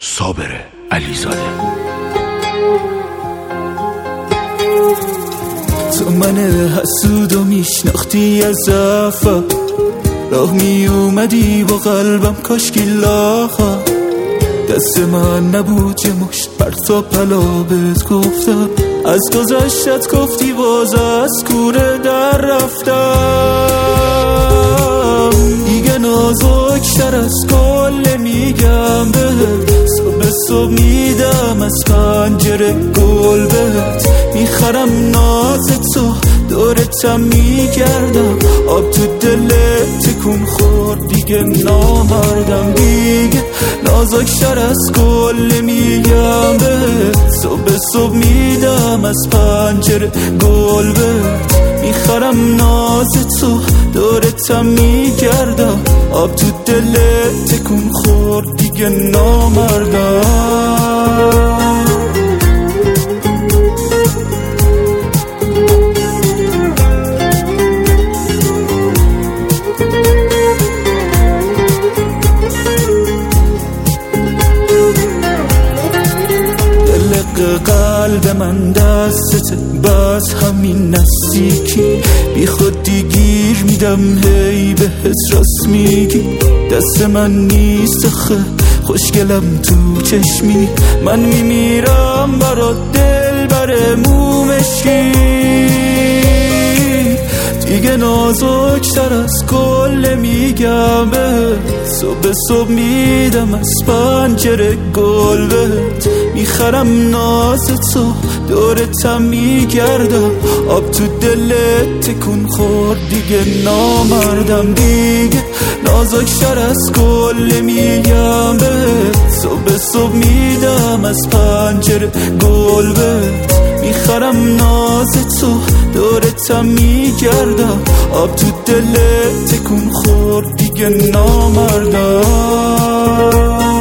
صابر علیزاده. تو من حسودو میشناختی از زفا، راه می اومدی با قلبم کاشکی لاخا. دست من نبود یه مشت پرتا پلا بهت گفتم، از گذشتت گفتی باز از کوره در رفتم. دیگه نازک‌تر از گل میگم بهت، صبح صبح میدم از پنجره گل بهت. میخرم ناز تو دورتم میگردم، آب تو دلت تکون خورد دیگه نامردم. دیگه نازک‌تر از گل میگم بهت، صبح صبح میدم از پنجره گل بهت. میخرم ناز تو دورتم میگردم، آب تو دلت تکون خورد دیگه نامردم. قلب من دستت بس همین نزدیکی، بی خودی گیر میدم هی بهت راست میگی. دست من نیست خه خوشگلم تو چشمی، من میمیرم برات دل بر مومشی. دیگه نازک‌تر از گل میگم بهت، صبح صبح میدم از پنجره گل بهت. میخرم ناز تو دورتم میگردم، آب تو دلت تکون خورد دیگه نامردم. دیگه نازک‌تر از گل میگم بهت، صبح صبح میدم از پنجره گل بهت. میخرم ناز تو دورتم میگردم، آب تو دلت تکون خورد دیگه نامردم.